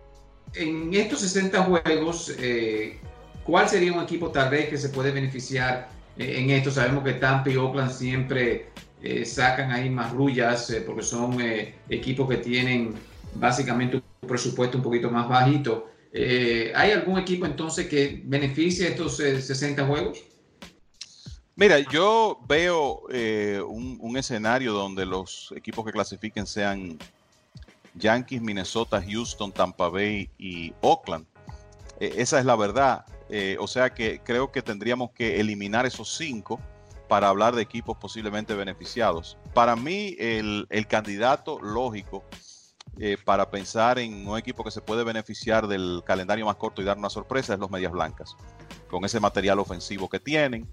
en estos sesenta juegos, eh, ¿cuál sería un equipo tal vez que se puede beneficiar eh, en esto? Sabemos que Tampa y Oakland siempre eh, sacan ahí marrullas eh, porque son eh, equipos que tienen básicamente un presupuesto un poquito más bajito. Eh, ¿Hay algún equipo entonces que beneficie estos eh, sesenta juegos? Mira, yo veo eh, un, un escenario donde los equipos que clasifiquen sean Yankees, Minnesota, Houston, Tampa Bay y Oakland. Eh, esa es la verdad. Eh, o sea que creo que tendríamos que eliminar esos cinco para hablar de equipos posiblemente beneficiados. Para mí, el, el candidato lógico eh, para pensar en un equipo que se puede beneficiar del calendario más corto y dar una sorpresa es los Medias Blancas, con ese material ofensivo que tienen.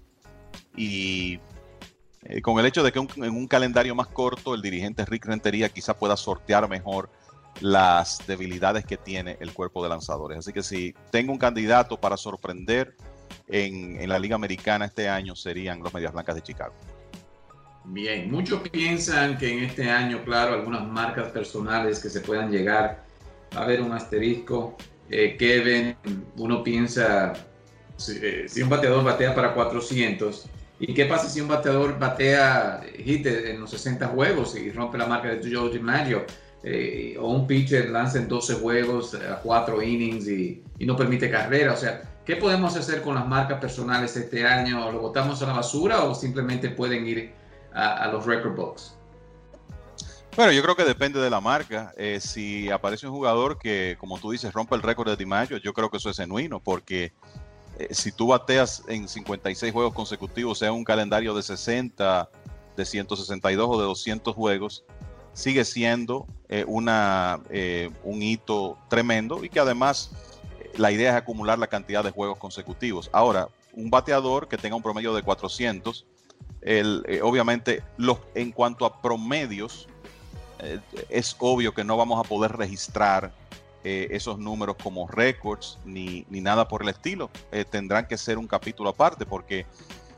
Y eh, con el hecho de que un, en un calendario más corto el dirigente Rick Rentería quizá pueda sortear mejor las debilidades que tiene el cuerpo de lanzadores. Así que si tengo un candidato para sorprender en, en la Liga Americana este año serían los Medias Blancas de Chicago. Bien, muchos piensan que en este año, claro, algunas marcas personales que se puedan llegar, va a haber un asterisco. Eh, Kevin, uno piensa... Si, eh, si un bateador batea para cuatrocientos, ¿y qué pasa si un bateador batea hit en los sesenta juegos y rompe la marca de Joe DiMaggio? Eh, o un pitcher lanza en doce juegos a cuatro innings y, y no permite carrera. O sea, ¿qué podemos hacer con las marcas personales este año? ¿Lo botamos a la basura o simplemente pueden ir a, a los record books? Bueno, yo creo que depende de la marca. Eh, si aparece un jugador que, como tú dices, rompe el récord de DiMaggio, yo creo que eso es genuino, porque Eh, si tú bateas en cincuenta y seis juegos consecutivos, sea un calendario de sesenta, de ciento sesenta y dos o de doscientos juegos, sigue siendo eh, una, eh, un hito tremendo y que además eh, la idea es acumular la cantidad de juegos consecutivos. Ahora, un bateador que tenga un promedio de cuatrocientos, el, eh, obviamente los, en cuanto a promedios, eh, es obvio que no vamos a poder registrar eh, esos números como récords ni, ni nada por el estilo. Eh, tendrán que ser un capítulo aparte, porque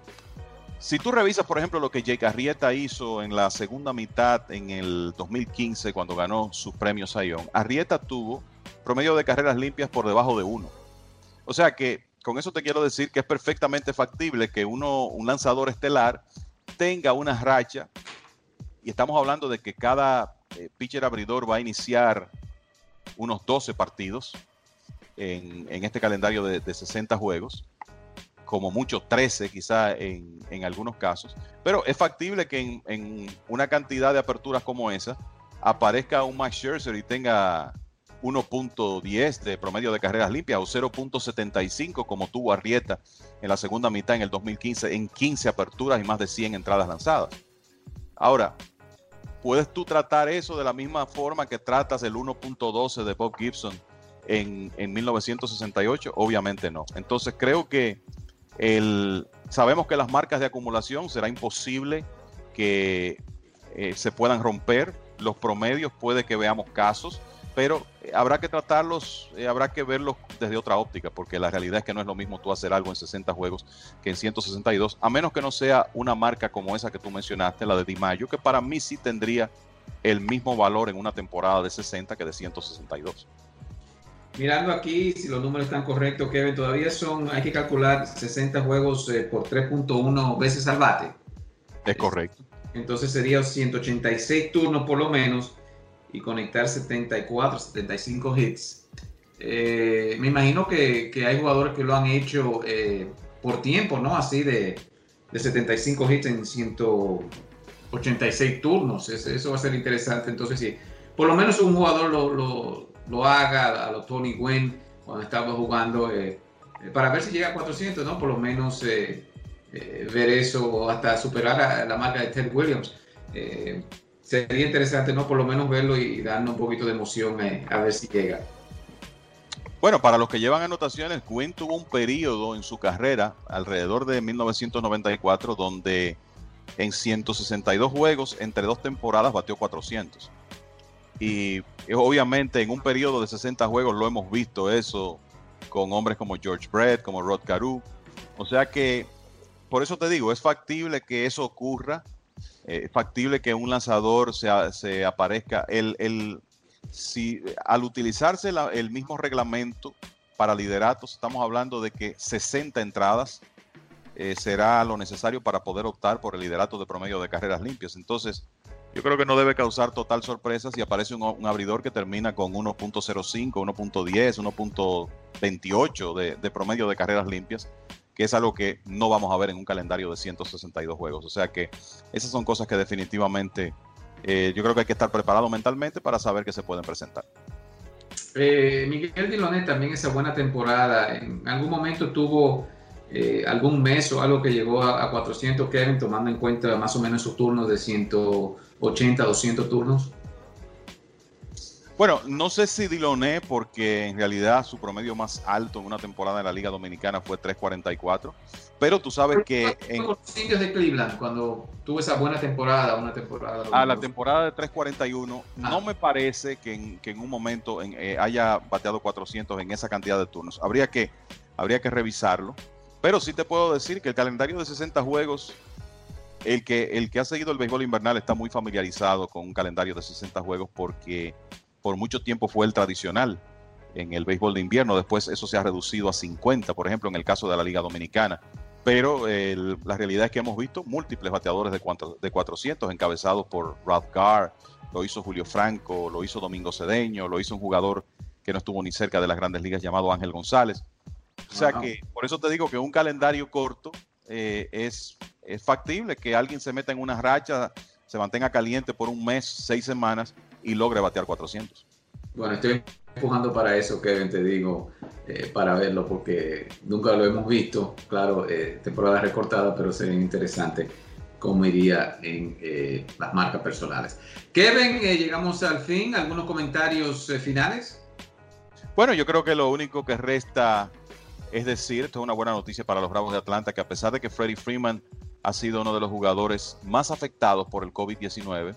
si tú revisas, por ejemplo, lo que Jake Arrieta hizo en la segunda mitad en el dos mil quince, cuando ganó su premio Cy Young, Arrieta tuvo promedio de carreras limpias por debajo de uno. O sea que con eso te quiero decir que es perfectamente factible que uno, un lanzador estelar tenga una racha, y estamos hablando de que cada eh, pitcher abridor va a iniciar unos doce partidos en, en este calendario de, de sesenta juegos, como mucho trece quizá en, en algunos casos, pero es factible que en, en una cantidad de aperturas como esa aparezca un Max Scherzer y tenga uno punto diez de promedio de carreras limpias o cero punto setenta y cinco como tuvo Arrieta en la segunda mitad en el dos mil quince en quince aperturas y más de cien entradas lanzadas. Ahora, ¿puedes tú tratar eso de la misma forma que tratas el uno punto doce de Bob Gibson en, en mil novecientos sesenta y ocho? Obviamente no. Entonces creo que el, sabemos que las marcas de acumulación será imposible que eh, se puedan romper. Los promedios puede que veamos casos, pero eh, habrá que tratarlos, eh, habrá que verlos desde otra óptica, porque la realidad es que no es lo mismo tú hacer algo en sesenta juegos que en ciento sesenta y dos, a menos que no sea una marca como esa que tú mencionaste, la de DiMaggio, que para mí sí tendría el mismo valor en una temporada de sesenta que de ciento sesenta y dos. Mirando aquí, si los números están correctos, Kevin, todavía son, hay que calcular sesenta juegos eh, por tres punto uno veces al bate. Es correcto. Entonces sería ciento ochenta y seis turnos por lo menos y conectar setenta y cuatro, setenta y cinco hits. Eh, me imagino que, que hay jugadores que lo han hecho eh, por tiempo, ¿no? Así de, de setenta y cinco hits en ciento ochenta y seis turnos. Eso, eso va a ser interesante. Entonces, sí, por lo menos un jugador lo, lo, lo haga a lo Tony Gwynn cuando estaba jugando eh, eh, para ver si llega a cuatrocientos, ¿no? Por lo menos eh, eh, ver eso o hasta superar a la marca de Ted Williams. Eh, sería interesante, ¿no? Por lo menos verlo y darnos un poquito de emoción eh, a ver si llega. Bueno, para los que llevan anotaciones, Gwynn tuvo un periodo en su carrera alrededor de mil novecientos noventa y cuatro donde en ciento sesenta y dos juegos entre dos temporadas batió cuatrocientos. Y obviamente en un periodo de sesenta juegos lo hemos visto eso con hombres como George Brett, como Rod Carew. O sea que, por eso te digo, es factible que eso ocurra. Eh, es factible que un lanzador se, se aparezca. El, el, si, al utilizarse la, el mismo reglamento para lideratos, estamos hablando de que sesenta entradas eh, será lo necesario para poder optar por el liderato de promedio de carreras limpias. Entonces, yo creo que no debe causar total sorpresa si aparece un, un abridor que termina con uno punto cero cinco, uno punto diez, uno punto veintiocho de, de promedio de carreras limpias, que es algo que no vamos a ver en un calendario de ciento sesenta y dos juegos. O sea que esas son cosas que definitivamente eh, yo creo que hay que estar preparado mentalmente para saber que se pueden presentar. Eh, Miguel Diloné también esa buena temporada. En algún momento tuvo eh, algún mes o algo que llegó a, a cuatrocientos, Kevin, tomando en cuenta más o menos sus turnos de ciento ochenta, doscientos turnos. Bueno, no sé si Diloné, porque en realidad su promedio más alto en una temporada en la Liga Dominicana fue tres cuarenta y cuatro, pero tú sabes que en los Indios de Cleveland, cuando tuvo esa buena temporada, una temporada... a la temporada de tres cuarenta y uno, ah. no me parece que en, que en un momento en, eh, haya bateado cuatrocientos en esa cantidad de turnos. Habría que, habría que revisarlo, pero sí te puedo decir que el calendario de sesenta juegos, el que, el que ha seguido el béisbol invernal está muy familiarizado con un calendario de sesenta juegos porque por mucho tiempo fue el tradicional en el béisbol de invierno. Después eso se ha reducido a cincuenta, por ejemplo, en el caso de la Liga Dominicana. Pero el, la realidad es que hemos visto múltiples bateadores de, cuatro, de cuatrocientos encabezados por Ralph Garr, lo hizo Julio Franco, lo hizo Domingo Cedeño, lo hizo un jugador que no estuvo ni cerca de las grandes ligas llamado Ángel González. O sea wow. que por eso te digo que un calendario corto eh, es, es factible que alguien se meta en una racha, se mantenga caliente por un mes, seis semanas y logre batear cuatrocientos. Bueno, estoy empujando para eso, Kevin, te digo, eh, para verlo, porque nunca lo hemos visto. Claro, eh, temporada recortada, pero sería interesante cómo iría en eh, las marcas personales. Kevin, eh, llegamos al fin. ¿Algunos comentarios eh, finales? Bueno, yo creo que lo único que resta es decir, esto es una buena noticia para los Bravos de Atlanta, que a pesar de que Freddie Freeman ha sido uno de los jugadores más afectados por el COVID diecinueve,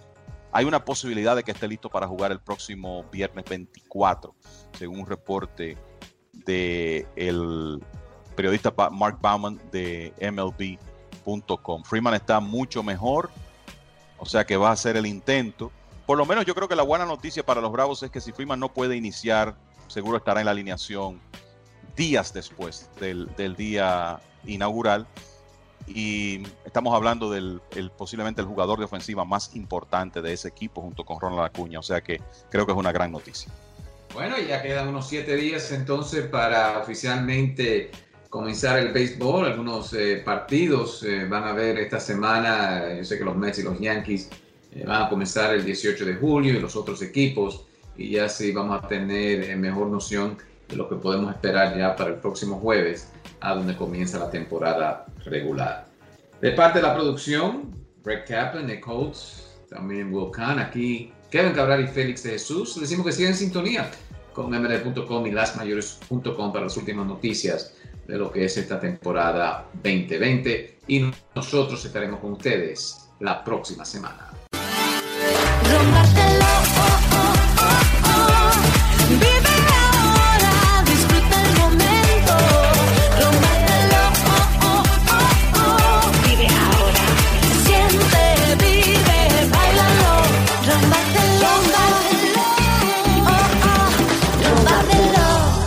hay una posibilidad de que esté listo para jugar el próximo viernes veinticuatro, según un reporte de el periodista Mark Baumann de M L B punto com. Freeman está mucho mejor, o sea que va a hacer el intento. Por lo menos yo creo que la buena noticia para los Bravos es que si Freeman no puede iniciar, seguro estará en la alineación días después del, del día inaugural. Y estamos hablando del el, posiblemente el jugador de ofensiva más importante de ese equipo junto con Ronald Acuña, o sea que creo que es una gran noticia. Bueno, ya quedan unos siete días entonces para oficialmente comenzar el béisbol. Algunos eh, partidos eh, van a ver esta semana. Yo sé que los Mets y los Yankees eh, van a comenzar el dieciocho de julio y los otros equipos, y ya sí vamos a tener eh, mejor noción de lo que podemos esperar ya para el próximo jueves, a donde comienza la temporada regular. De parte de la producción, Greg Kaplan, Nick Holtz, también Will Kahn, aquí Kevin Cabral y Félix de Jesús. Les decimos que sigan en sintonía con M L B punto com y las mayores punto com para las últimas noticias de lo que es esta temporada veinte veinte, y nosotros estaremos con ustedes la próxima semana. Rompártelo, oh, oh, oh, oh. Vive ahora, disfruta el momento. Rompártelo, oh, oh, oh, oh. Vive ahora, siente, vive, báilalo. Rompártelo, rompártelo, oh, oh, rompártelo.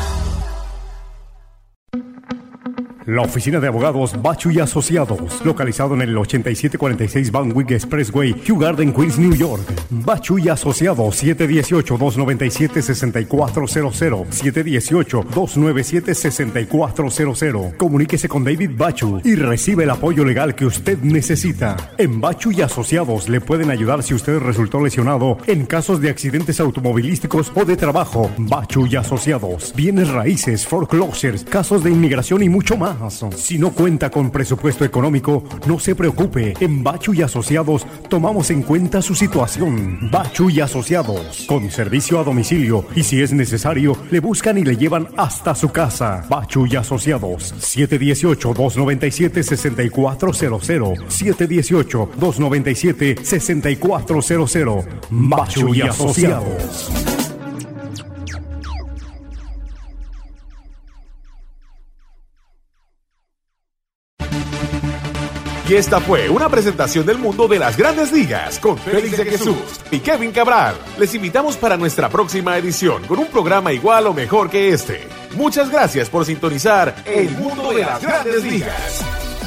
La oficina de abogados Bachu y Asociados, localizado en el ochenta y siete cuarenta y seis Van Wyck Expressway, Kew Garden, Queens, New York. Bachu y Asociados, siete uno ocho, dos nueve siete, seis cuatro cero cero, siete uno ocho, dos nueve siete, seis cuatro cero cero. Comuníquese con David Bachu y recibe el apoyo legal que usted necesita. En Bachu y Asociados le pueden ayudar si usted resultó lesionado en casos de accidentes automovilísticos o de trabajo. Bachu y Asociados, bienes raíces, foreclosures, casos de inmigración y mucho más. Si no cuenta con presupuesto económico, no se preocupe. En Bachu y Asociados tomamos en cuenta su situación. Bachu y Asociados, con servicio a domicilio, y si es necesario, le buscan y le llevan hasta su casa. Bachu y Asociados, siete uno ocho, dos nueve siete, seis cuatro cero cero, siete uno ocho, dos nueve siete, seis cuatro cero cero. Bachu y Asociados. Y esta fue una presentación del mundo de las grandes ligas con Félix de Jesús y Kevin Cabral. Les invitamos para nuestra próxima edición con un programa igual o mejor que este. Muchas gracias por sintonizar El Mundo de las Grandes Ligas.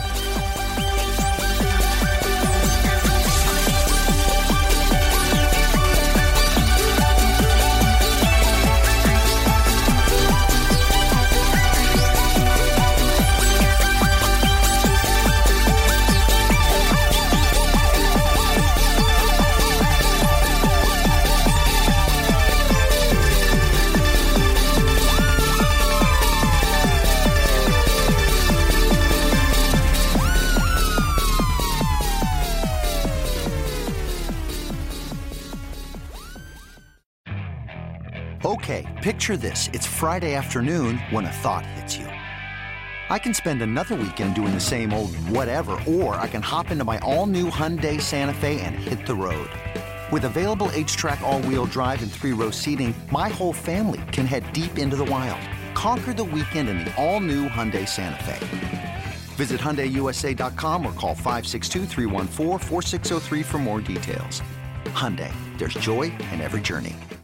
Okay, picture this. It's Friday afternoon when a thought hits you. I can spend another weekend doing the same old whatever, or I can hop into my all-new Hyundai Santa Fe and hit the road. With available H-Track all-wheel drive and three-row seating, my whole family can head deep into the wild. Conquer the weekend in the all-new Hyundai Santa Fe. Visit Hyundai U S A dot com or call five six two, three one four, four six zero three for more details. Hyundai, there's joy in every journey.